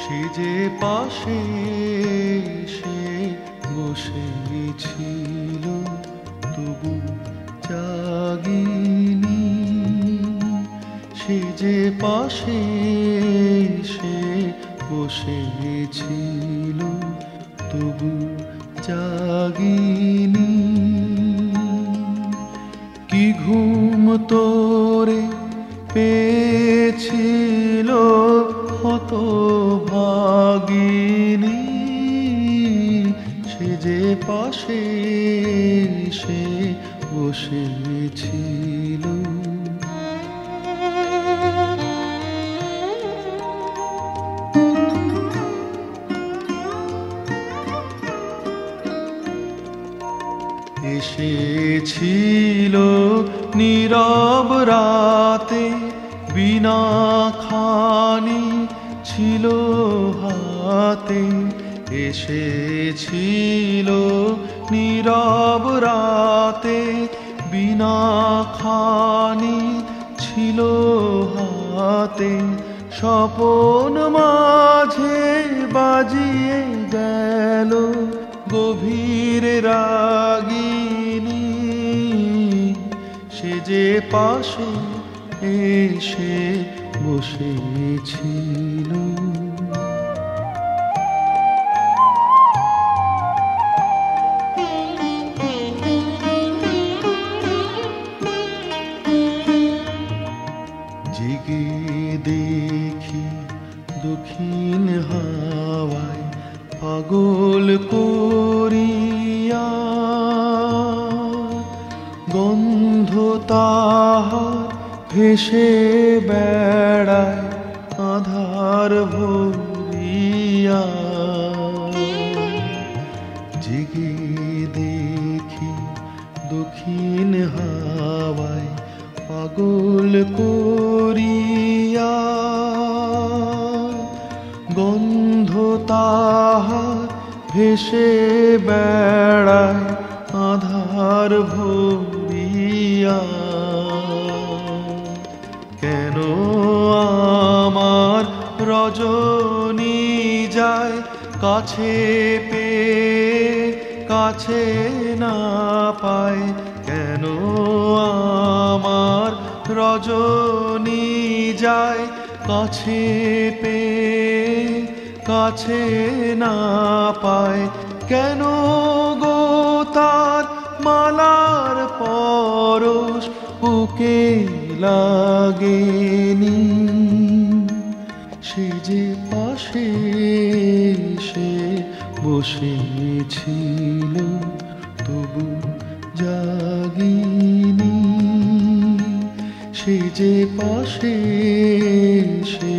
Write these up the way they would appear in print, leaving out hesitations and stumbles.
সে যে পাশে সে বসেছিল তবু জাগিনি। সে যে পাশে সে বসেছিল তবু জাগিনি। কি ঘুম তোরে পেয়েছিল হতভাগিনী। সে যে পাশে সে বসেছিল। এসেছিল নীরব রাতে বিনা খানি ছিল হাতে। এসেছিল নীরব রাতে বিনা খানি ছিল হাতে। স্বপন মাঝে বাজিয়ে গেল গভীর রাগিনী। সে যে পাশে এসে বসেছিল। জেগে দেখি দক্ষিণ হাওয়ায় পাগল করিয়া। গন্ধ তাহার ভেসে বেড়ায় আধার ভরিয়া। জেগে দেখি দক্ষিণ হাওয়ায় পাগল করিয়া। গন্ধ তাহার ভেসে বেড়ায় আধার ভরিয়া। কেন আমার রজনী যায় কাছে পেয়ে কাছে না পায়। কেন আমার রজনী যায় কাছে পেয়ে কাছে না পায়। কেন গো তার মালার পরশ বুকে লাগেনি। সে যে পাশে সে বসেছিল তবু জাগিনি। সে যে পাশে সে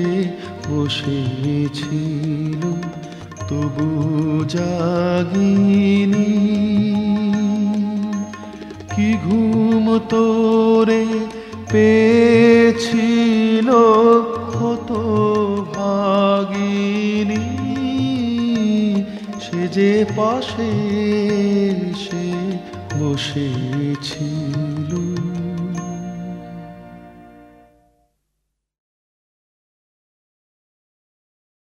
বসেছিল তবু জাগিনি। কি ঘুম তোরে পেয়েছিল হতভাগিনী। সে যে পাশে সে বসেছিল।